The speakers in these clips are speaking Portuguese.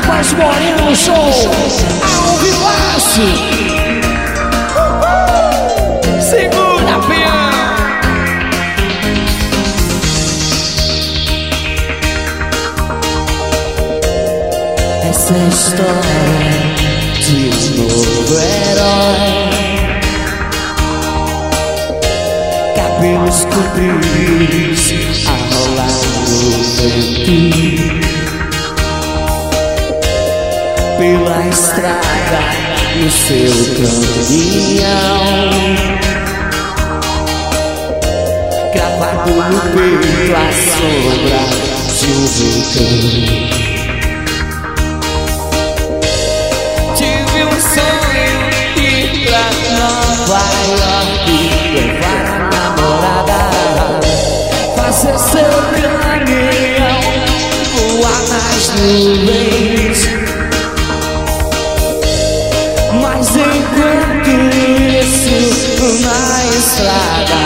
Rapas Moreno no show, ao vivaço. Segura, peão. Essa é a história de um novo herói. Cabelos compridos a rolar no vento, pela estrada no seu caminhão, cravado no peito a sombra de um vulcão. Tive um sonho ir pra Nova York, levar a namorada, fazer seu caminhão, voar nas nuvens. Mas enquanto isso, na estrada,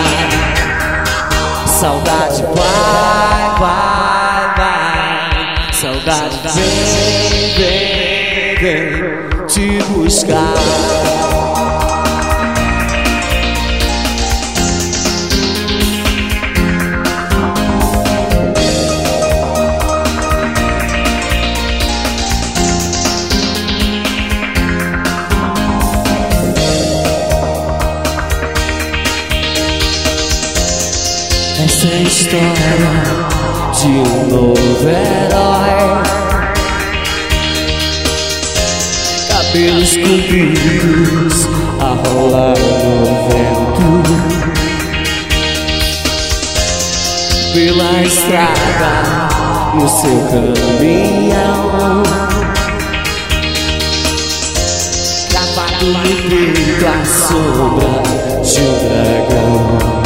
saudade vai, vai, vai. Saudade vem, vem, vem te buscar. Essa é a história de um novo herói. Cabelos compridos a rolar no vento, pela estrada no seu caminhão, cravado no peito a sombra de um dragão.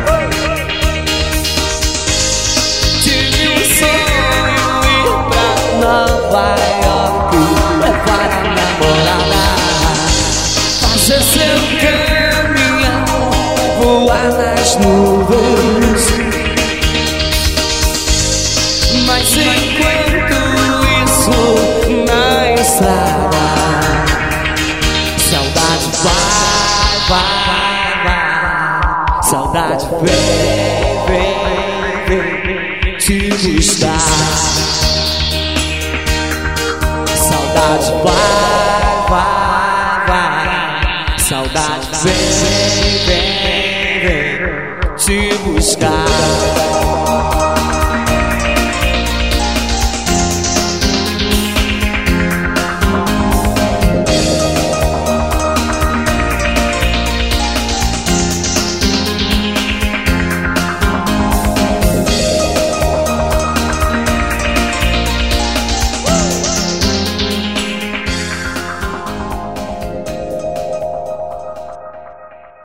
Nova York, levar a namorada, fazer seu caminhão, voar nas nuvens. Mas enquanto isso, na estrada, saudade vai, vai, vai. Saudade vem, vem, vem te buscar. Saudade vai, vai, vai. Saudade vem, vem, vem te buscar.